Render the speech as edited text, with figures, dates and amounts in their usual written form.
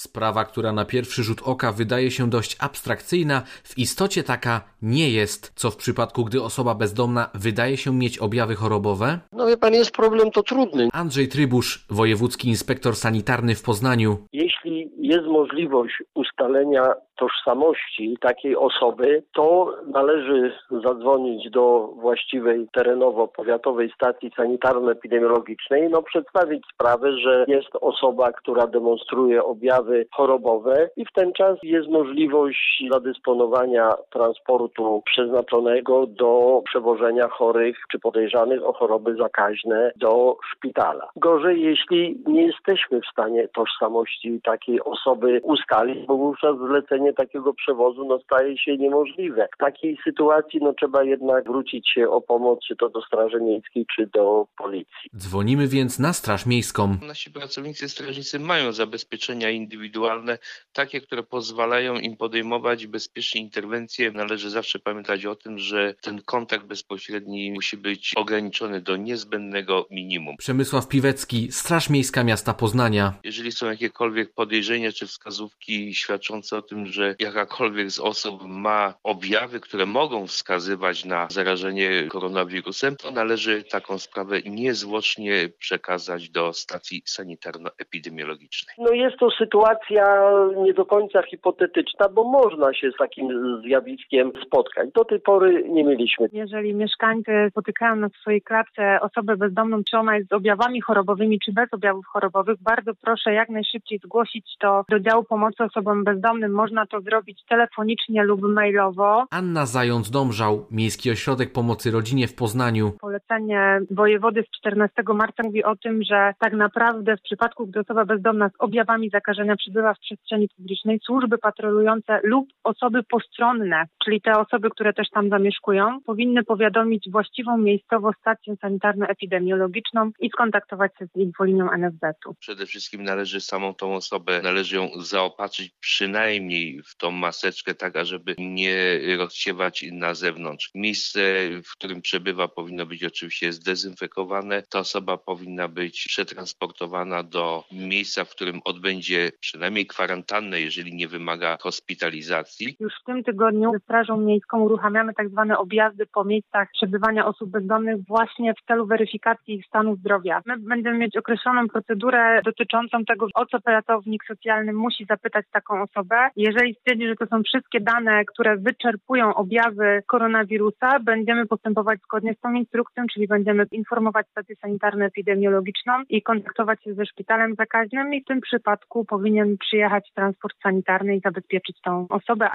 Sprawa, która na pierwszy rzut oka wydaje się dość abstrakcyjna, w istocie taka nie jest. Co w przypadku, gdy osoba bezdomna wydaje się mieć objawy chorobowe? No wie pan, jest problem to trudny. Andrzej Trybusz, wojewódzki inspektor sanitarny w Poznaniu. Jeśli jest możliwość ustalenia tożsamości takiej osoby, to należy zadzwonić do właściwej terenowo-powiatowej stacji sanitarno-epidemiologicznej, przedstawić sprawę, że jest osoba, która demonstruje objawy chorobowe i w ten czas jest możliwość zadysponowania transportu przeznaczonego do przewożenia chorych czy podejrzanych o choroby zakaźne do szpitala. Gorzej, jeśli nie jesteśmy w stanie tożsamości takiej osoby ustalić, bo wówczas zlecenie takiego przewozu staje się niemożliwe. W takiej sytuacji trzeba jednak zwrócić się o pomoc, czy to do Straży Miejskiej, czy do Policji. Dzwonimy więc na Straż Miejską. Nasi pracownicy strażnicy mają zabezpieczenia indywidualne, takie, które pozwalają im podejmować bezpiecznie interwencje. Należy zawsze pamiętać o tym, że ten kontakt bezpośredni musi być ograniczony do niezbędnego minimum. Przemysław Piwecki, Straż Miejska Miasta Poznania. Jeżeli są jakiekolwiek podejrzenia czy wskazówki świadczące o tym, że jakakolwiek z osób ma objawy, które mogą wskazywać na zarażenie koronawirusem, to należy taką sprawę niezwłocznie przekazać do stacji sanitarno-epidemiologicznej. Jest to sytuacja nie do końca hipotetyczna, bo można się z takim zjawiskiem spotkać. Do tej pory nie mieliśmy. Jeżeli mieszkańcy spotykają na swojej klatce osobę bezdomną, czy ona jest z objawami chorobowymi, czy bez objawów chorobowych, bardzo proszę jak najszybciej zgłosić to do działu pomocy osobom bezdomnym. Można to zrobić telefonicznie lub mailowo. Anna Zając-Domżał, Miejski Ośrodek Pomocy Rodzinie w Poznaniu. Polecenie wojewody z 14 marca mówi o tym, że tak naprawdę w przypadku, gdy osoba bezdomna z objawami zakażenia przebywa w przestrzeni publicznej, służby patrolujące lub osoby postronne, czyli te osoby, które też tam zamieszkują, powinny powiadomić właściwą miejscowo stację sanitarno-epidemiologiczną i skontaktować się z infolinią NFZ-u. Przede wszystkim należy samą tą osobę, należy ją zaopatrzyć przynajmniej w tą maseczkę, tak ażeby nie rozsiewać na zewnątrz. Miejsce, w którym przebywa, powinno być oczywiście zdezynfekowane. Ta osoba powinna być przetransportowana do miejsca, w którym odbędzie przynajmniej kwarantannę, jeżeli nie wymaga hospitalizacji. Już w tym tygodniu ze Strażą Miejską uruchamiamy tak zwane objazdy po miejscach przebywania osób bezdomnych właśnie w celu weryfikacji ich stanu zdrowia. My będziemy mieć określoną procedurę dotyczącą tego, o co pracownik socjalny musi zapytać taką osobę. Jeżeli stwierdzi, że to są wszystkie dane, które wyczerpują objawy koronawirusa, będziemy postępować zgodnie z tą instrukcją, czyli będziemy informować stację sanitarno-epidemiologiczną i kontaktować się ze szpitalem zakaźnym i w tym przypadku powinien przyjechać transport sanitarny i zabezpieczyć tą osobę.